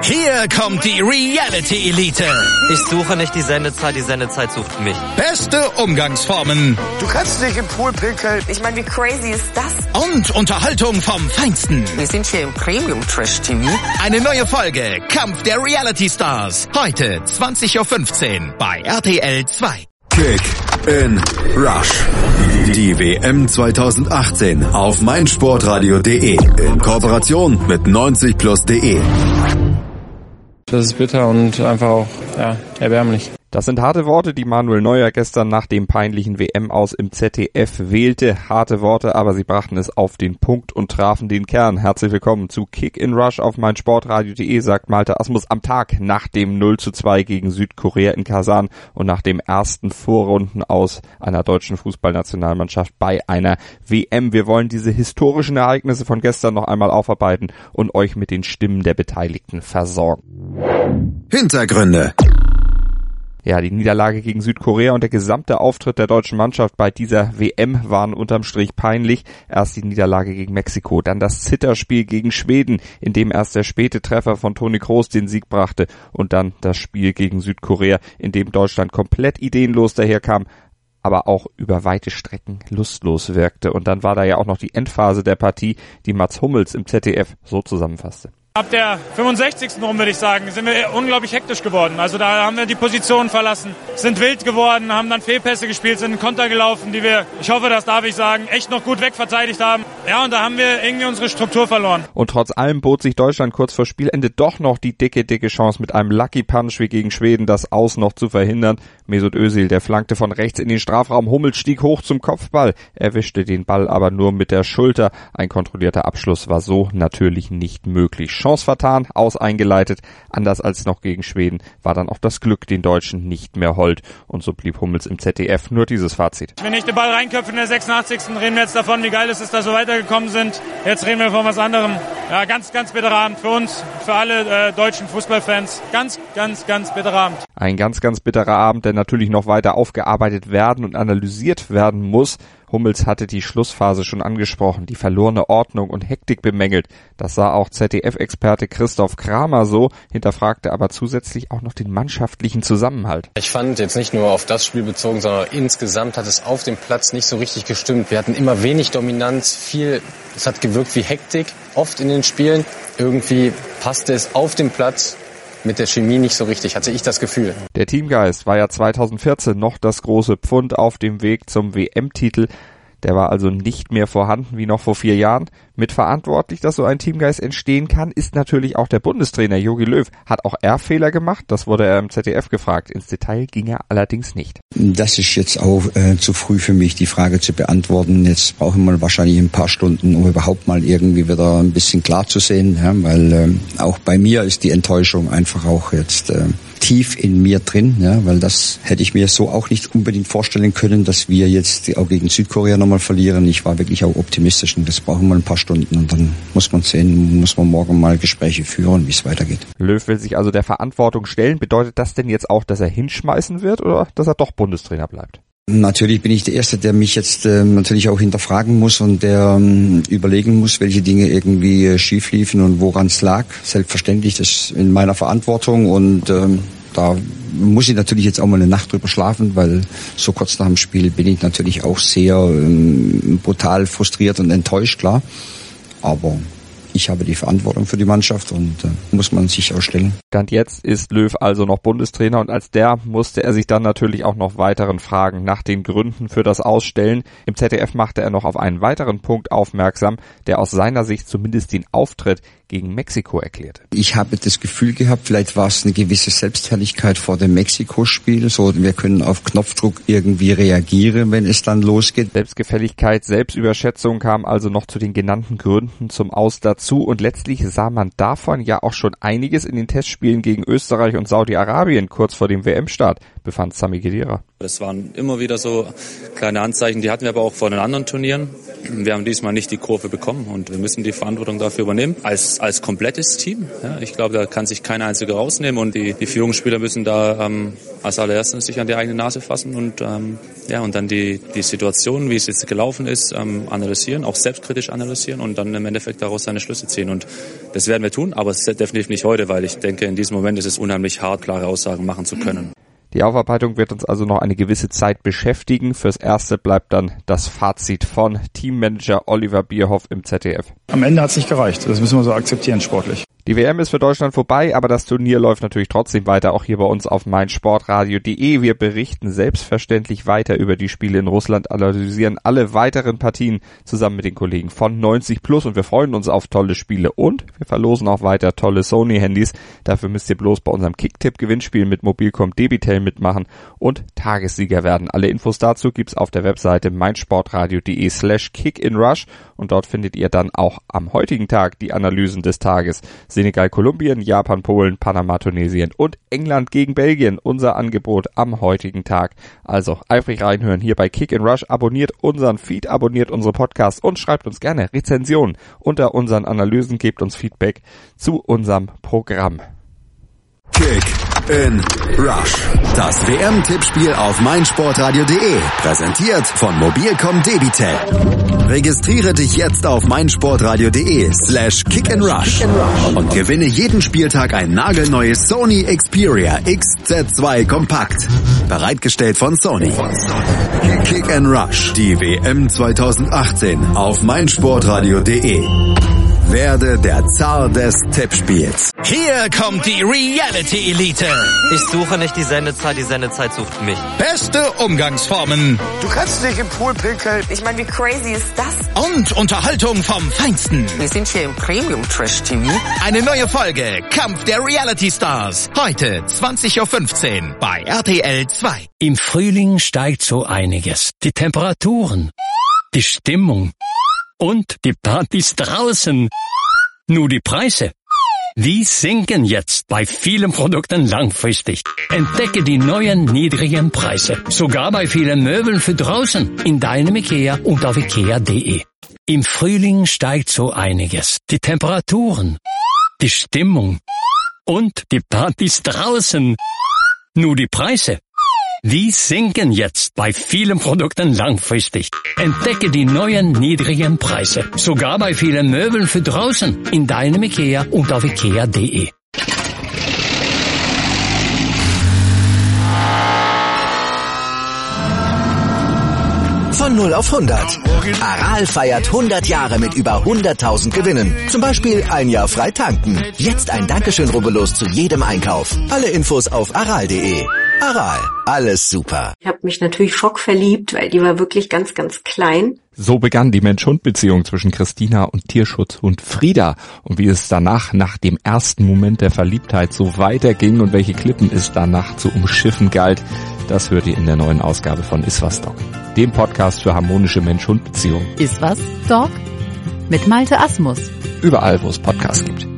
Hier kommt die Reality Elite. Ich suche nicht die Sendezeit sucht mich. Beste Umgangsformen. Du kannst nicht im Pool pinkeln. Ich meine, wie crazy ist das? Und Unterhaltung vom Feinsten. Wir sind hier im Premium-Trash-TV. Eine neue Folge Kampf der Reality Stars. Heute 20.15 Uhr bei RTL 2. Kick in Rush. Die WM 2018 auf meinsportradio.de in Kooperation mit 90plus.de. Das ist bitter und einfach auch erbärmlich. Das sind harte Worte, die Manuel Neuer gestern nach dem peinlichen WM-Aus im ZDF wählte. Harte Worte, aber sie brachten es auf den Punkt und trafen den Kern. Herzlich willkommen zu Kick in Rush auf meinsportradio.de, sagt Malte Asmus am Tag nach dem 0:2 gegen Südkorea in Kasan und nach dem ersten Vorrundenaus einer deutschen Fußballnationalmannschaft bei einer WM. Wir wollen diese historischen Ereignisse von gestern noch einmal aufarbeiten und euch mit den Stimmen der Beteiligten versorgen. Hintergründe. Ja, die Niederlage gegen Südkorea und der gesamte Auftritt der deutschen Mannschaft bei dieser WM waren unterm Strich peinlich. Erst die Niederlage gegen Mexiko, dann das Zitterspiel gegen Schweden, in dem erst der späte Treffer von Toni Kroos den Sieg brachte und dann das Spiel gegen Südkorea, in dem Deutschland komplett ideenlos daherkam, aber auch über weite Strecken lustlos wirkte. Und dann war da ja auch noch die Endphase der Partie, die Mats Hummels im ZDF so zusammenfasste. Ab der 65. rum, würde ich sagen, sind wir unglaublich hektisch geworden. Also da haben wir die Position verlassen, sind wild geworden, haben dann Fehlpässe gespielt, sind in Konter gelaufen, die wir, ich hoffe, das darf ich sagen, echt noch gut wegverteidigt haben. Ja, und da haben wir irgendwie unsere Struktur verloren. Und trotz allem bot sich Deutschland kurz vor Spielende doch noch die dicke Chance mit einem Lucky Punch wie gegen Schweden das Aus noch zu verhindern. Mesut Özil, der flankte von rechts in den Strafraum, Hummels stieg hoch zum Kopfball, erwischte den Ball aber nur mit der Schulter. Ein kontrollierter Abschluss war so natürlich nicht möglich. Chance vertan, Aus eingeleitet. Anders als noch gegen Schweden war dann auch das Glück den Deutschen nicht mehr hold. Und so blieb Hummels im ZDF nur dieses Fazit. Wenn ich den Ball reinköpfe in der 86. reden wir jetzt davon, wie geil es ist, dass wir weitergekommen sind. Jetzt reden wir von was anderem. Ja, ganz bitterer Abend für uns, für alle deutschen Fußballfans. Ganz bitterer Abend. Ein ganz bitterer Abend, der natürlich noch weiter aufgearbeitet werden und analysiert werden muss. Hummels hatte die Schlussphase schon angesprochen, die verlorene Ordnung und Hektik bemängelt. Das sah auch ZDF-Experte Christoph Kramer so, hinterfragte aber zusätzlich auch noch den mannschaftlichen Zusammenhalt. Ich fand jetzt nicht nur auf das Spiel bezogen, sondern insgesamt hat es auf dem Platz nicht so richtig gestimmt. Wir hatten immer wenig Dominanz, es hat gewirkt wie Hektik, oft in den Spielen. Irgendwie passte es auf dem Platz mit der Chemie nicht so richtig, hatte ich das Gefühl. Der Teamgeist war ja 2014 noch das große Pfund auf dem Weg zum WM-Titel. Der war also nicht mehr vorhanden wie noch vor 4 Jahren. Mitverantwortlich, dass so ein Teamgeist entstehen kann, ist natürlich auch der Bundestrainer Jogi Löw. Hat auch er Fehler gemacht? Das wurde er im ZDF gefragt. Ins Detail ging er allerdings nicht. Das ist jetzt auch zu früh für mich, die Frage zu beantworten. Jetzt brauchen wir wahrscheinlich ein paar Stunden, um überhaupt mal irgendwie wieder ein bisschen klar zu sehen. Ja, weil auch bei mir ist die Enttäuschung einfach auch jetzt tief in mir drin, ja, weil das hätte ich mir so auch nicht unbedingt vorstellen können, dass wir jetzt auch gegen Südkorea nochmal verlieren. Ich war wirklich auch optimistisch und das brauchen wir ein paar Stunden und dann muss man sehen, muss man morgen mal Gespräche führen, wie es weitergeht. Löw will sich also der Verantwortung stellen. Bedeutet das denn jetzt auch, dass er hinschmeißen wird oder dass er doch Bundestrainer bleibt? Natürlich bin ich der Erste, der mich jetzt natürlich auch hinterfragen muss und der überlegen muss, welche Dinge irgendwie schief liefen und woran es lag. Selbstverständlich, das ist in meiner Verantwortung und da muss ich natürlich jetzt auch mal eine Nacht drüber schlafen, weil so kurz nach dem Spiel bin ich natürlich auch sehr brutal frustriert und enttäuscht, klar. Aber ich habe die Verantwortung für die Mannschaft und muss man sich auch stellen. Stand jetzt ist Löw also noch Bundestrainer und als der musste er sich dann natürlich auch noch weiteren Fragen nach den Gründen für das Ausstellen. Im ZDF machte er noch auf einen weiteren Punkt aufmerksam, der aus seiner Sicht zumindest den Auftritt gegen Mexiko erklärte. Ich habe das Gefühl gehabt, vielleicht war es eine gewisse Selbstherrlichkeit vor dem Mexiko-Spiel. So, wir können auf Knopfdruck irgendwie reagieren, wenn es dann losgeht. Selbstgefälligkeit, Selbstüberschätzung kam also noch zu den genannten Gründen zum Aus dazu und letztlich sah man davon ja auch schon einiges in den Testspielen gegen Österreich und Saudi-Arabien kurz vor dem WM-Start, befand Sami Khedira. Das waren immer wieder so kleine Anzeichen, die hatten wir aber auch vor den anderen Turnieren. Wir haben diesmal nicht die Kurve bekommen und wir müssen die Verantwortung dafür übernehmen. Als als komplettes Team. Ja, ich glaube, da kann sich kein einziger rausnehmen und die Führungsspieler müssen da als allererstes sich an die eigene Nase fassen und dann die Situation, wie es jetzt gelaufen ist, analysieren, auch selbstkritisch analysieren und dann im Endeffekt daraus seine Schlüsse ziehen. Und das werden wir tun, aber es ist definitiv nicht heute, weil ich denke, in diesem Moment ist es unheimlich hart, klare Aussagen machen zu können. Die Aufarbeitung wird uns also noch eine gewisse Zeit beschäftigen. Fürs Erste bleibt dann das Fazit von Teammanager Oliver Bierhoff im ZDF. Am Ende hat es nicht gereicht. Das müssen wir so akzeptieren sportlich. Die WM ist für Deutschland vorbei, aber das Turnier läuft natürlich trotzdem weiter, auch hier bei uns auf meinsportradio.de. Wir berichten selbstverständlich weiter über die Spiele in Russland, analysieren alle weiteren Partien zusammen mit den Kollegen von 90+ und wir freuen uns auf tolle Spiele und wir verlosen auch weiter tolle Sony-Handys. Dafür müsst ihr bloß bei unserem Kicktipp-Gewinnspiel mit Mobilcom Debitel mitmachen und Tagessieger werden. Alle Infos dazu gibt's auf der Webseite meinsportradio.de/kickinrush und dort findet ihr dann auch am heutigen Tag die Analysen des Tages. Senegal, Kolumbien, Japan, Polen, Panama, Tunesien und England gegen Belgien. Unser Angebot am heutigen Tag. Also eifrig reinhören hier bei Kick in Rush. Abonniert unseren Feed, abonniert unsere Podcasts und schreibt uns gerne Rezensionen unter unseren Analysen. Gebt uns Feedback zu unserem Programm. Kick in Rush. Das WM-Tippspiel auf meinsportradio.de. Präsentiert von Mobilcom Debitel. Registriere dich jetzt auf meinsportradio.de/kickinrush und gewinne jeden Spieltag ein nagelneues Sony Xperia XZ2 Kompakt. Bereitgestellt von Sony. Kick in Rush. Die WM 2018 auf meinsportradio.de. Werde der Zar des Tippspiels. Hier kommt die Reality Elite. Ich suche nicht die Sendezeit sucht mich. Beste Umgangsformen. Du kannst nicht im Pool pinkeln. Ich meine, wie crazy ist das? Und Unterhaltung vom Feinsten. Wir sind hier im Premium-Trash-TV. Eine neue Folge Kampf der Reality Stars. Heute 20.15 Uhr bei RTL 2. Im Frühling steigt so einiges. Die Temperaturen, die Stimmung und die Partys draußen. Nur die Preise, die sinken jetzt bei vielen Produkten langfristig. Entdecke die neuen niedrigen Preise. Sogar bei vielen Möbeln für draußen in deinem IKEA und auf ikea.de. Im Frühling steigt so einiges. Die Temperaturen, die Stimmung und die Partys draußen. Nur die Preise, die sinken jetzt bei vielen Produkten langfristig. Entdecke die neuen niedrigen Preise. Sogar bei vielen Möbeln für draußen in deinem IKEA und auf ikea.de. Von 0 auf 100. Aral feiert 100 Jahre mit über 100.000 Gewinnen. Zum Beispiel ein Jahr frei tanken. Jetzt ein Dankeschön, rubbellos zu jedem Einkauf. Alle Infos auf aral.de. Aral, alles super. Ich habe mich natürlich schockverliebt, weil die war wirklich ganz, ganz klein. So begann die Mensch-Hund-Beziehung zwischen Christina und Tierschutzhund Frieda. Und wie es danach, nach dem ersten Moment der Verliebtheit, so weiterging und welche Klippen es danach zu umschiffen galt, das hört ihr in der neuen Ausgabe von Iswas Dog, dem Podcast für harmonische Mensch-Hund-Beziehungen. Iswas Dog? Mit Malte Asmus. Überall, wo es Podcasts gibt.